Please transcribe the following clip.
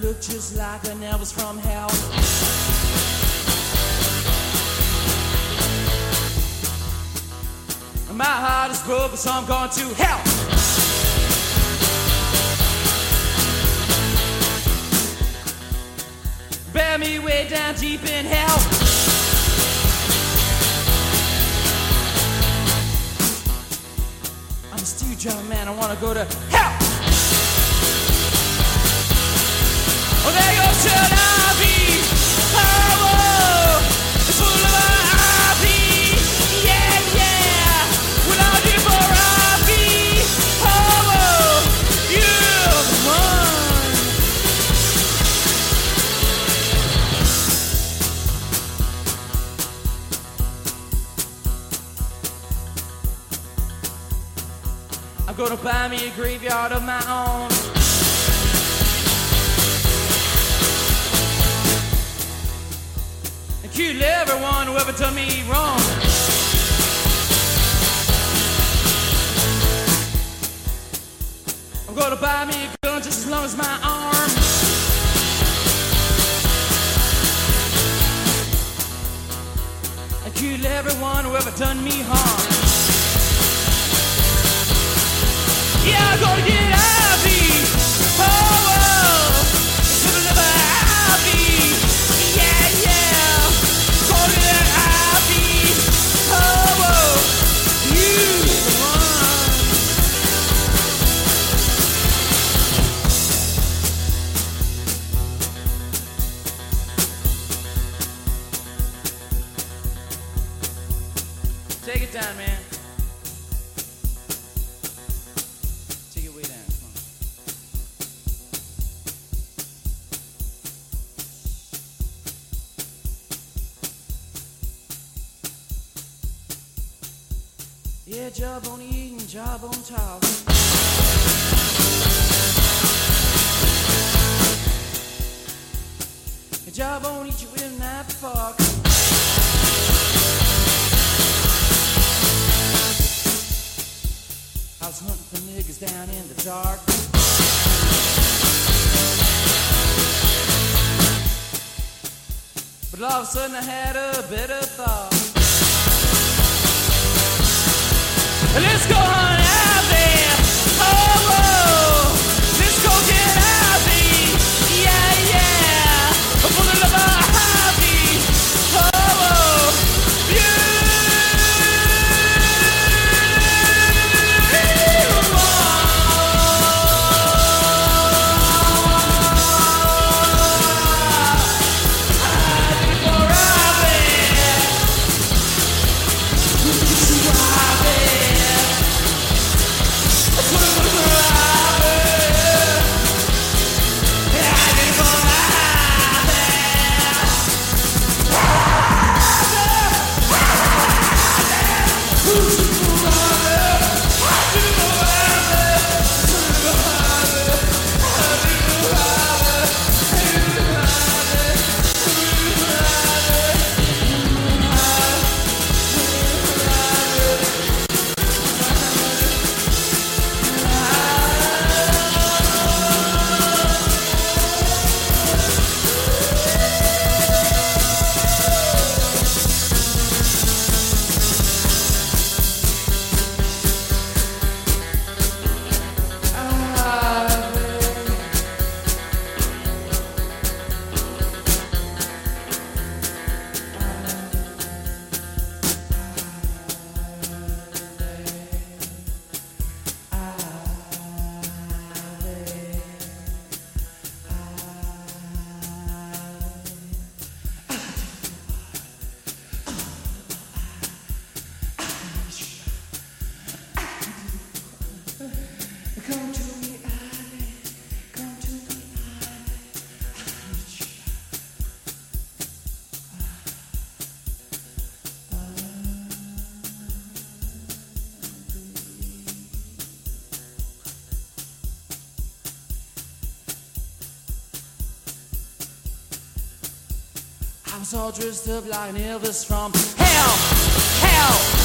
look just like an Elvis from hell. My heart is broken, so I'm going to hell. Bear me way down deep in hell. I'm a steel drum man, I want to go to hell. Oh, there goes an RV. Oh, whoa. It's full of RV. Yeah, yeah. What I'll do for RV. Oh, whoa. You're the one. I'm gonna buy me a graveyard of my own. Kill everyone who ever done me wrong. I'm gonna buy me a gun just as long as my arm. I kill everyone who ever done me harm. Yeah, I'm gonna get out of here. Oh, oh. Take it down, man. Take it way down. Come on. Yeah, jawbone eating, jawbone talking. A jawbone eat you with a knife fork. I was hunting for niggas down in the dark. But all of a sudden I had a better thought. Let's go hunt out there. Oh, whoa. Let's go get out there. Yeah, yeah. For the love of hobby. Oh, whoa. Yeah. I was all dressed up like an Elvis from hell, hell.